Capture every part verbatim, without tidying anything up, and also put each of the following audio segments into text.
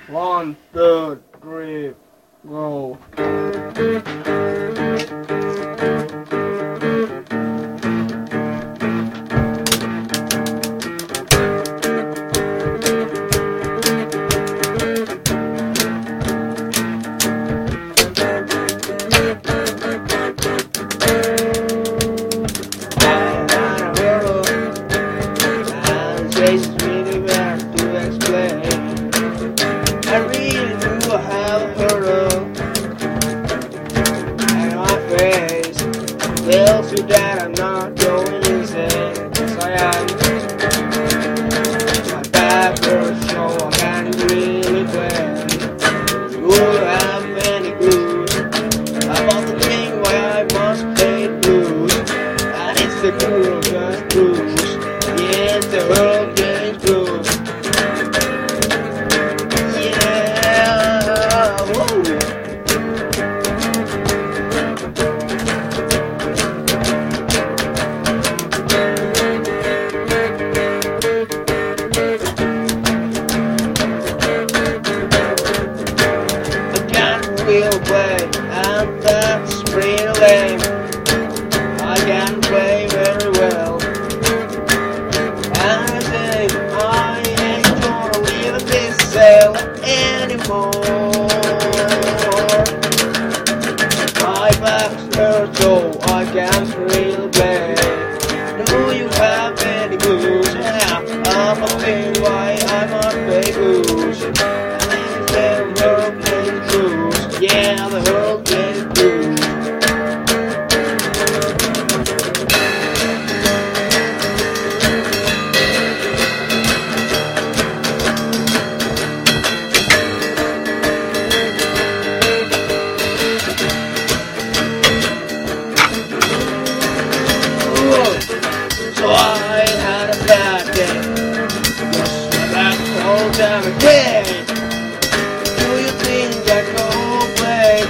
One, two, three, go. It's really hard to explain. I really do have a hurdle, and my face tells you that I'm not going insane. Yes, I am. My back hurts, so I can't really play. You have many clues about the thing why I must play blues, and it's the cool just blues. Yes, the world gains blues. Yeah, woo. I can't real play, and that's pretty lame. I can play very well. I ain't gonna leave this cell anymore. My back hurts so I can't really play. Do you have any blues? Yeah, I'm a thing why I'm a fake blues. And the world plays blues. Yeah, the world plays blues. So I had a bad day. Yes, my back the whole time again. Do you think I go play?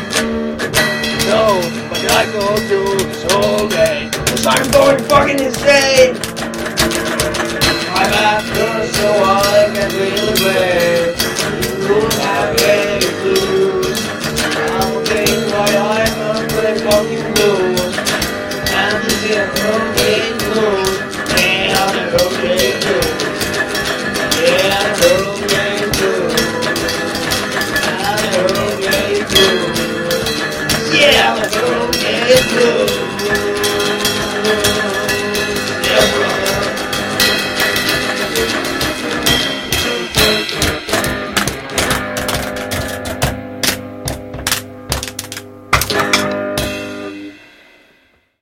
No, but I go through this whole day. Cause I'm going fucking insane.